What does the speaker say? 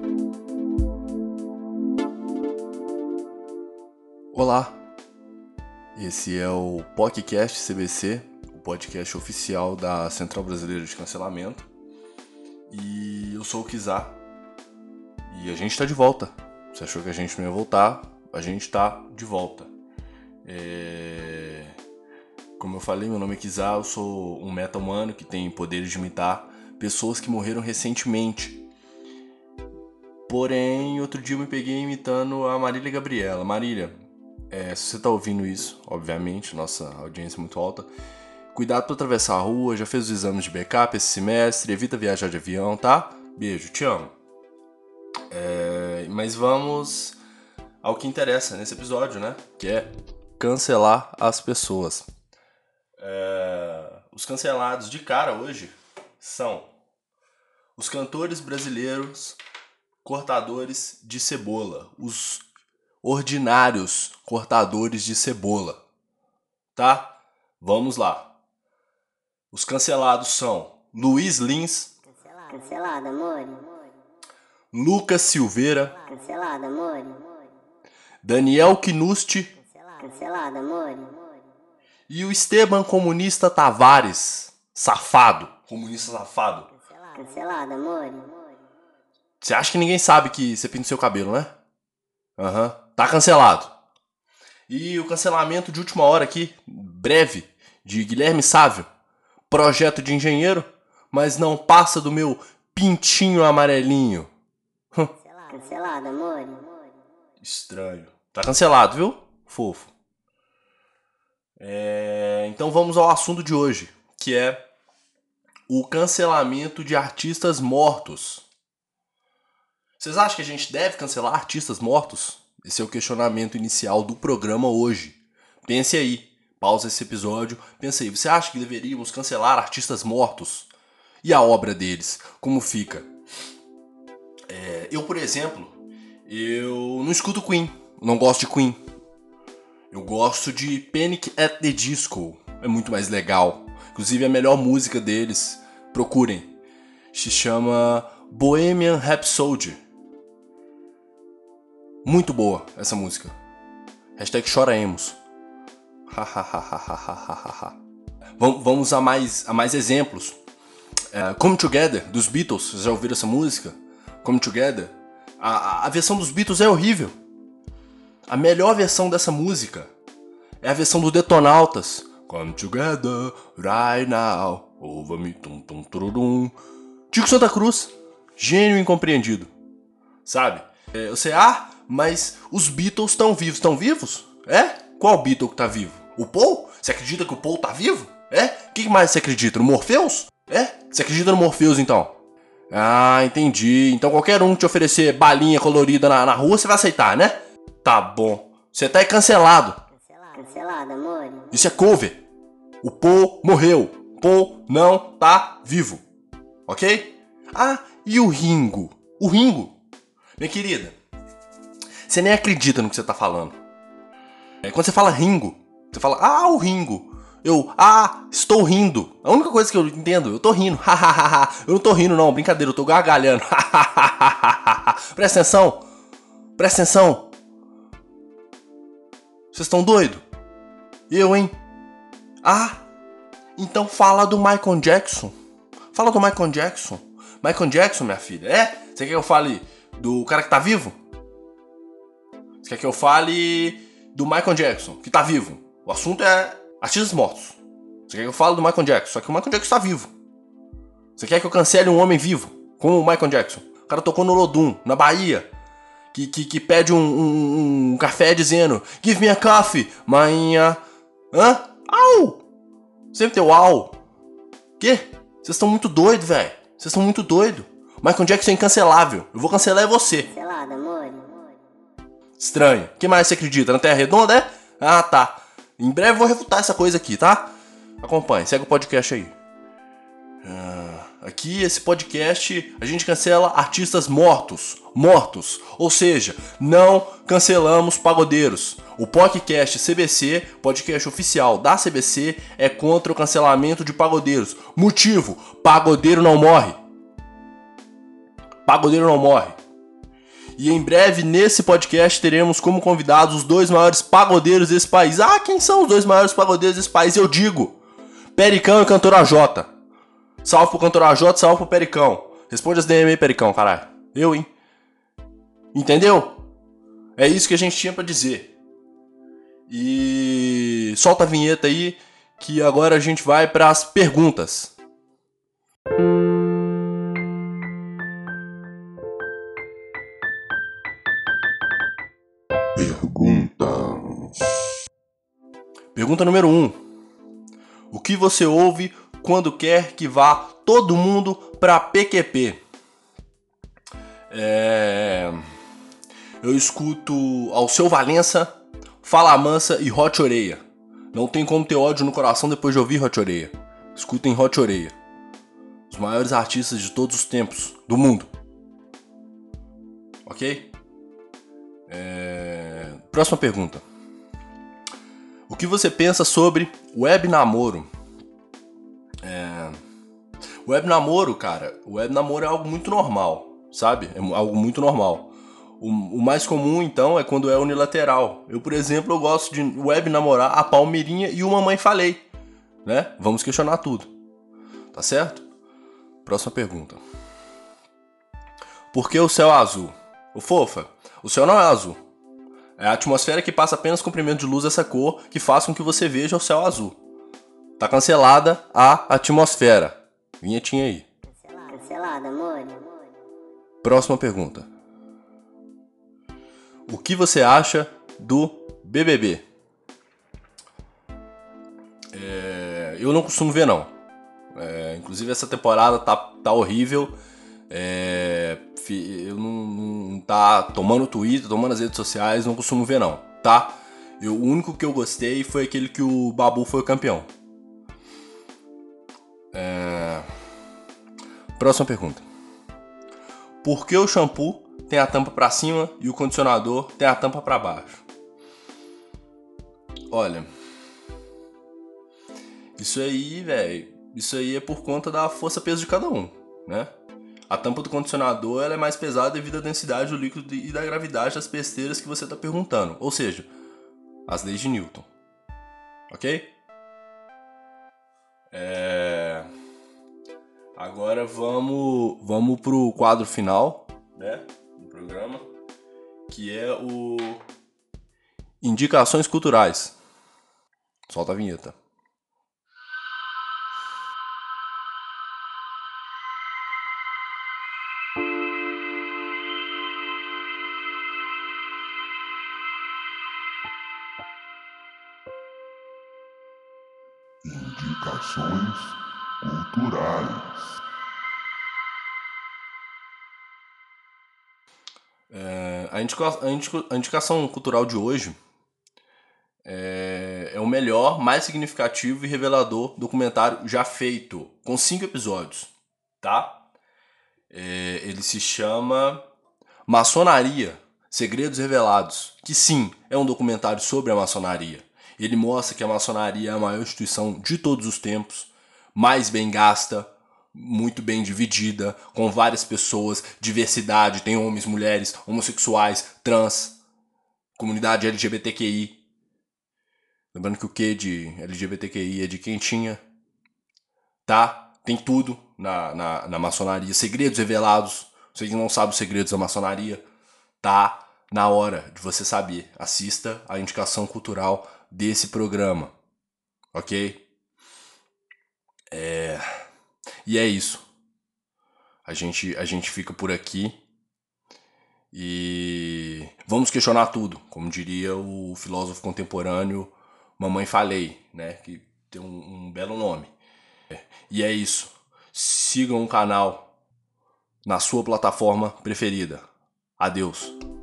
Olá, esse é o podcast CBC, o podcast oficial da Central Brasileira de Cancelamento. E eu sou o Kizar e a gente tá de volta. Você achou que a gente não ia voltar? A gente tá de volta. Como eu falei, meu nome é Kizar, eu sou um meta-humano que tem poderes de imitar pessoas que morreram recentemente. Porém, outro dia eu me peguei imitando a Marília Gabriela. Marília, se você tá ouvindo isso, obviamente, nossa audiência é muito alta, cuidado pra atravessar a rua, já fez os exames de backup esse semestre, evita viajar de avião, tá? Beijo, te amo. Mas vamos ao que interessa nesse episódio, né? Que é cancelar as pessoas. Os cancelados de cara hoje são os cantores brasileiros cortadores de cebola, os ordinários cortadores de cebola, tá? Vamos lá. Os cancelados são Luiz Lins, cancelado, amor. Lucas Silveira, Cancelado, amor. Daniel Knusti Cancelado, amor. e o Esteban Comunista Tavares, safado, comunista safado. Cancelado, amor. Você acha que ninguém sabe que você pinta o seu cabelo, né? Tá cancelado. E o cancelamento de última hora aqui, breve, de Guilherme Sávio. Projeto de engenheiro, mas não passa do meu pintinho amarelinho. Cancelado, amor. Estranho. Tá cancelado, viu? Fofo. Então vamos ao assunto de hoje, que é o cancelamento de artistas mortos. Vocês acham que a gente deve cancelar artistas mortos? Esse é o questionamento inicial do programa hoje. Pense aí, pausa esse episódio, pense aí. Você acha que deveríamos cancelar artistas mortos? E a obra deles, como fica? Eu, por exemplo, eu não escuto Queen, não gosto de Queen. Eu gosto de Panic! At the Disco, é muito mais legal. Inclusive a melhor música deles, procurem. Se chama Bohemian Rhapsody. Muito boa essa música. #choraemos. Vamos a mais exemplos. Come Together, dos Beatles. Vocês já ouviram essa música? Come Together. A versão dos Beatles é horrível. A melhor versão dessa música é a versão do Detonautas. Come Together, right now, over me, tum tum tururum. Tico Santa Cruz. Gênio incompreendido. Sabe? Mas os Beatles estão vivos. Estão vivos? Qual Beatle que tá vivo? O Paul? Você acredita que o Paul tá vivo? O que mais você acredita? No Morpheus? Você acredita no Morpheus, então? Ah, entendi. Então qualquer um que te oferecer balinha colorida na rua, você vai aceitar, né? Tá bom. Você tá cancelado. Cancelado, amor. Isso é cover. O Paul morreu. O Paul não tá vivo. Ok? E o Ringo? O Ringo? Minha querida, você nem acredita no que você tá falando. Quando você fala Ringo, você fala, o Ringo. Estou rindo. A única coisa que eu entendo, eu tô rindo. Eu não tô rindo não, brincadeira, eu tô gargalhando. Presta atenção. Presta atenção. Vocês estão doidos? Eu, hein? Então fala do Michael Jackson. Fala do Michael Jackson. Michael Jackson, minha filha. Você quer que eu fale do cara que tá vivo? Você quer que eu fale do Michael Jackson, que tá vivo? O assunto é artistas mortos. Você quer que eu fale do Michael Jackson? Só que o Michael Jackson tá vivo. Você quer que eu cancele um homem vivo, como o Michael Jackson? O cara tocou no Lodum, na Bahia, que pede um café dizendo Give me a coffee, mainha. Au! Sempre tem o au. Quê? Vocês estão muito doidos, velho. Vocês estão muito doidos. Michael Jackson é incancelável. Eu vou cancelar você. Cancelado, amor. Estranho. O que mais você acredita? Na Terra Redonda, tá. Em breve eu vou refutar essa coisa aqui, tá? Acompanhe, segue o podcast aí. Aqui, esse podcast, a gente cancela artistas mortos. Ou seja, não cancelamos pagodeiros. O podcast CBC, podcast oficial da CBC, é contra o cancelamento de pagodeiros. Motivo: pagodeiro não morre. Pagodeiro não morre. E em breve, nesse podcast, teremos como convidados os 2 maiores pagodeiros desse país. Ah, quem são os 2 maiores pagodeiros desse país? Eu digo, Pericão e Cantor AJ. Salve pro Cantor AJ, salve pro Pericão. Responde as DM aí, Pericão, caralho. Eu, hein? Entendeu? É isso que a gente tinha pra dizer. E solta a vinheta aí, que agora a gente vai pras perguntas. Pergunta número 1. O que você ouve quando quer que vá todo mundo pra PQP? Eu escuto Alceu Valença, Fala Mansa e Hot Oreia. Não tem como ter ódio no coração depois de ouvir Hot Oreia. Escutem Hot Oreia. Os maiores artistas de todos os tempos do mundo. Ok? Próxima pergunta. O que você pensa sobre web namoro? Web namoro, cara, web namoro é algo muito normal, sabe? É algo muito normal. O mais comum, então, é quando é unilateral. Eu, por exemplo, eu gosto de web namorar a Palmeirinha e o Mamãe Falei, né? Vamos questionar tudo. Tá certo? Próxima pergunta. Por que o céu é azul? Ô, fofa, o céu não é azul. É a atmosfera que passa apenas comprimento de luz dessa cor que faz com que você veja o céu azul. Tá cancelada a atmosfera. Vinhetinha aí. Cancelada, amor. Próxima pergunta. O que você acha do BBB? Eu não costumo ver, não. Inclusive, essa temporada tá horrível. Eu não tá tomando Twitter, tomando as redes sociais, não costumo ver, não, tá? O único que eu gostei foi aquele que o Babu foi o campeão. Próxima pergunta. Por que o shampoo tem a tampa pra cima e o condicionador tem a tampa pra baixo? Olha, isso aí, velho, isso aí é por conta da força-peso de cada um, né? A tampa do condicionador ela é mais pesada devido à densidade do líquido e da gravidade das besteiras que você está perguntando. Ou seja, as leis de Newton. Ok? Agora vamos pro quadro final, né, do programa, que é o Indicações Culturais. Solta a vinheta. Indicações culturais. A indicação cultural de hoje é o melhor, mais significativo e revelador documentário já feito, com 5 episódios, tá? Ele se chama Maçonaria, Segredos Revelados, que sim, é um documentário sobre a maçonaria. Ele mostra que a maçonaria é a maior instituição de todos os tempos, mais bem gasta, muito bem dividida, com várias pessoas, diversidade, tem homens, mulheres, homossexuais, trans, comunidade LGBTQI. Lembrando que o Q de LGBTQI é de quem tinha, tá? Tem tudo na maçonaria, segredos revelados. Você que não sabe os segredos da maçonaria, tá na hora de você saber. Assista a indicação cultural desse programa, ok? E é isso. A gente fica por aqui e vamos questionar tudo, como diria o filósofo contemporâneo Mamãe Falei, né? Que tem um belo nome. E é isso. Sigam o canal na sua plataforma preferida. Adeus.